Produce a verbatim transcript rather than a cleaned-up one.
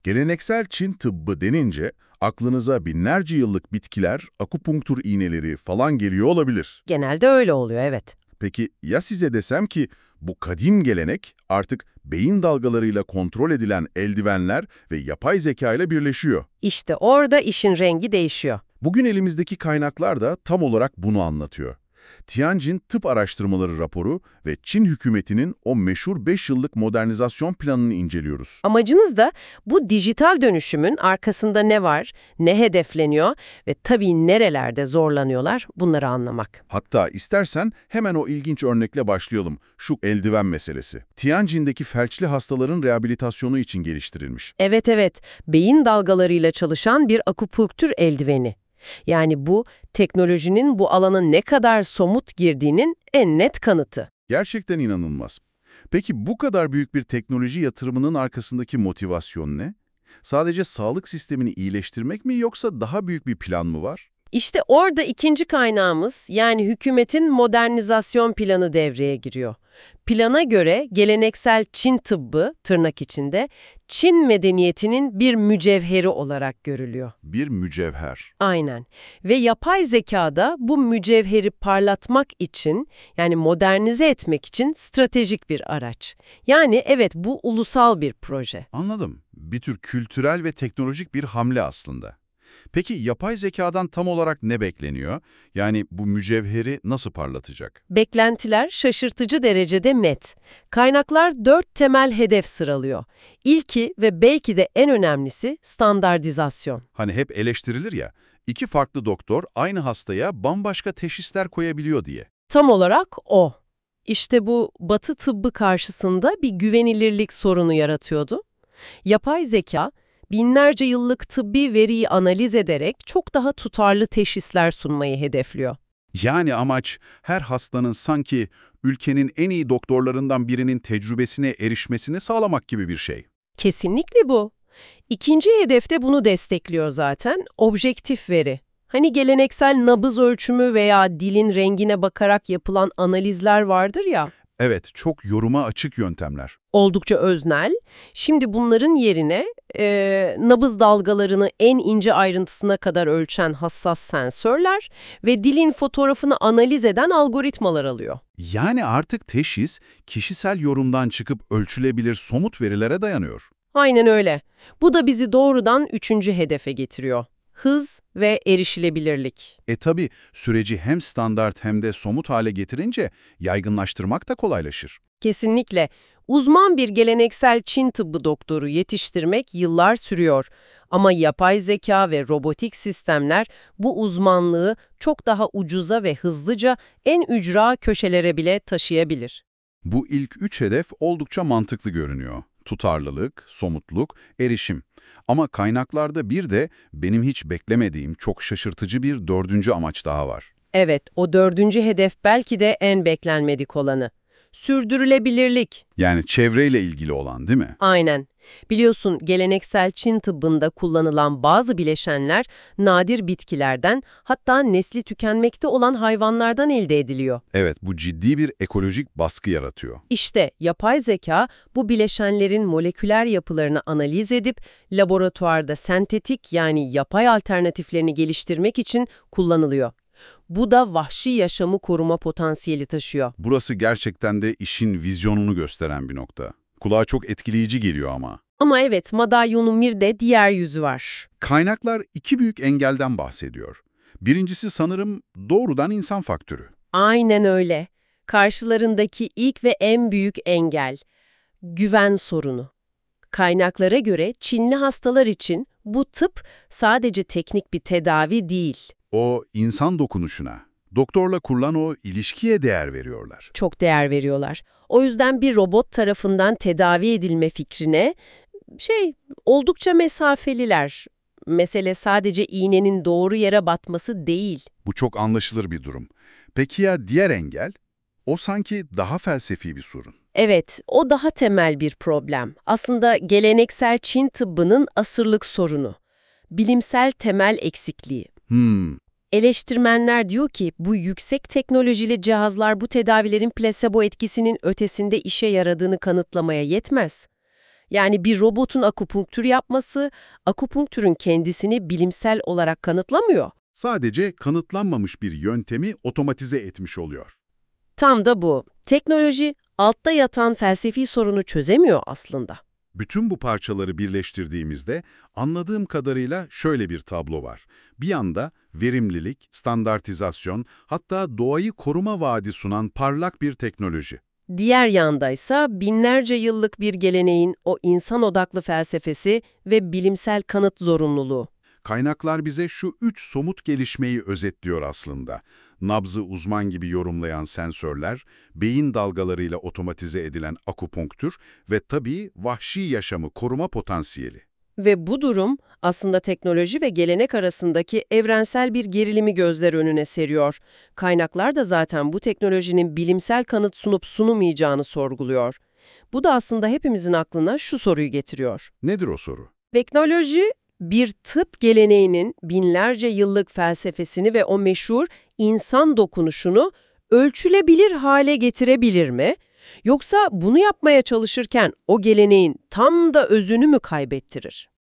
Geleneksel Çin tıbbı denince aklınıza binlerce yıllık bitkiler, akupunktur iğneleri falan geliyor olabilir. Genelde öyle oluyor, evet. Peki ya size desem ki bu kadim gelenek artık beyin dalgalarıyla kontrol edilen eldivenler ve yapay zeka ile birleşiyor? İşte orada işin rengi değişiyor. Bugün elimizdeki kaynaklar da tam olarak bunu anlatıyor. Tianjin Tıp Araştırmaları raporu ve Çin hükümetinin o meşhur beş yıllık modernizasyon planını inceliyoruz. Amacınız da bu dijital dönüşümün arkasında ne var, ne hedefleniyor ve tabii nerelerde zorlanıyorlar bunları anlamak. Hatta istersen hemen o ilginç örnekle başlayalım. Şu eldiven meselesi. Tianjin'deki felçli hastaların rehabilitasyonu için geliştirilmiş. Evet evet, beyin dalgalarıyla çalışan bir akupunktur eldiveni. Yani bu, teknolojinin bu alana ne kadar somut girdiğinin en net kanıtı. Gerçekten inanılmaz. Peki bu kadar büyük bir teknoloji yatırımının arkasındaki motivasyon ne? Sadece sağlık sistemini iyileştirmek mi yoksa daha büyük bir plan mı var? İşte orada ikinci kaynağımız, yani hükümetin modernizasyon planı devreye giriyor. Plana göre geleneksel Çin tıbbı, tırnak içinde, Çin medeniyetinin bir mücevheri olarak görülüyor. Bir mücevher. Aynen. Ve yapay zekada bu mücevheri parlatmak için, yani modernize etmek için stratejik bir araç. Yani evet, bu ulusal bir proje. Anladım. Bir tür kültürel ve teknolojik bir hamle aslında. Peki yapay zekadan tam olarak ne bekleniyor? Yani bu mücevheri nasıl parlatacak? Beklentiler şaşırtıcı derecede net. Kaynaklar dört temel hedef sıralıyor. İlki ve belki de en önemlisi standartizasyon. Hani hep eleştirilir ya, iki farklı doktor aynı hastaya bambaşka teşhisler koyabiliyor diye. Tam olarak o. İşte bu Batı tıbbı karşısında bir güvenilirlik sorunu yaratıyordu. Yapay zeka, binlerce yıllık tıbbi veriyi analiz ederek çok daha tutarlı teşhisler sunmayı hedefliyor. Yani amaç her hastanın sanki ülkenin en iyi doktorlarından birinin tecrübesine erişmesini sağlamak gibi bir şey. Kesinlikle bu. İkinci hedef de bunu destekliyor zaten, objektif veri. Hani geleneksel nabız ölçümü veya dilin rengine bakarak yapılan analizler vardır ya, Evet, çok yoruma açık yöntemler. oldukça öznel. Şimdi bunların yerine e, nabız dalgalarını en ince ayrıntısına kadar ölçen hassas sensörler ve dilin fotoğrafını analiz eden algoritmalar alıyor. Yani artık teşhis kişisel yorumdan çıkıp ölçülebilir somut verilere dayanıyor. Aynen öyle. Bu da bizi doğrudan üçüncü hedefe getiriyor. Hız ve erişilebilirlik. E tabi süreci hem standart hem de somut hale getirince yaygınlaştırmak da kolaylaşır. Kesinlikle. Uzman bir geleneksel Çin tıbbı doktoru yetiştirmek yıllar sürüyor. Ama yapay zeka ve robotik sistemler bu uzmanlığı çok daha ucuza ve hızlıca en ücra köşelere bile taşıyabilir. Bu ilk üç hedef oldukça mantıklı görünüyor. Tutarlılık, somutluk, erişim. Ama kaynaklarda bir de benim hiç beklemediğim çok şaşırtıcı bir dördüncü amaç daha var. Evet, o dördüncü hedef belki de en beklenmedik olanı. Sürdürülebilirlik. Yani çevreyle ilgili olan değil mi? Aynen. Biliyorsun, geleneksel Çin tıbbında kullanılan bazı bileşenler nadir bitkilerden, hatta nesli tükenmekte olan hayvanlardan elde ediliyor. Evet, bu ciddi bir ekolojik baskı yaratıyor. İşte yapay zeka bu bileşenlerin moleküler yapılarını analiz edip laboratuvarda sentetik, yani yapay alternatiflerini geliştirmek için kullanılıyor. Bu da vahşi yaşamı koruma potansiyeli taşıyor. Burası gerçekten de işin vizyonunu gösteren bir nokta. Kulağa çok etkileyici geliyor ama. Ama evet, madalyonun bir de diğer yüzü var. Kaynaklar iki büyük engelden bahsediyor. Birincisi sanırım doğrudan insan faktörü. Aynen öyle. Karşılarındaki ilk ve en büyük engel, güven sorunu. Kaynaklara göre Çinli hastalar için bu tıp sadece teknik bir tedavi değil. O insan dokunuşuna, doktorla kurulan o ilişkiye değer veriyorlar. Çok değer veriyorlar. O yüzden bir robot tarafından tedavi edilme fikrine şey oldukça mesafeliler. Mesele sadece iğnenin doğru yere batması değil. Bu çok anlaşılır bir durum. Peki ya diğer engel? O sanki daha felsefi bir sorun. Evet, o daha temel bir problem. Aslında geleneksel Çin tıbbının asırlık sorunu. Bilimsel temel eksikliği. Hmm, Eleştirmenler diyor ki bu yüksek teknolojili cihazlar bu tedavilerin plasebo etkisinin ötesinde işe yaradığını kanıtlamaya yetmez. Yani bir robotun akupunktür yapması, akupunktürün kendisini bilimsel olarak kanıtlamıyor. Sadece kanıtlanmamış bir yöntemi otomatize etmiş oluyor. Tam da bu. Teknoloji altta yatan felsefi sorunu çözemiyor aslında. Bütün bu parçaları birleştirdiğimizde anladığım kadarıyla şöyle bir tablo var. Bir yanda verimlilik, standartizasyon, hatta doğayı koruma vaadi sunan parlak bir teknoloji. Diğer yandaysa binlerce yıllık bir geleneğin o insan odaklı felsefesi ve bilimsel kanıt zorunluluğu. Kaynaklar bize şu üç somut gelişmeyi özetliyor aslında. Nabzı uzman gibi yorumlayan sensörler, beyin dalgalarıyla otomatize edilen akupunktür ve tabii vahşi yaşamı koruma potansiyeli. Ve bu durum aslında teknoloji ve gelenek arasındaki evrensel bir gerilimi gözler önüne seriyor. Kaynaklar da zaten bu teknolojinin bilimsel kanıt sunup sunmayacağını sorguluyor. Bu da aslında hepimizin aklına şu soruyu getiriyor. Nedir o soru? Teknoloji, bir tıp geleneğinin binlerce yıllık felsefesini ve o meşhur insan dokunuşunu ölçülebilir hale getirebilir mi? Yoksa bunu yapmaya çalışırken o geleneğin tam da özünü mü kaybettirir?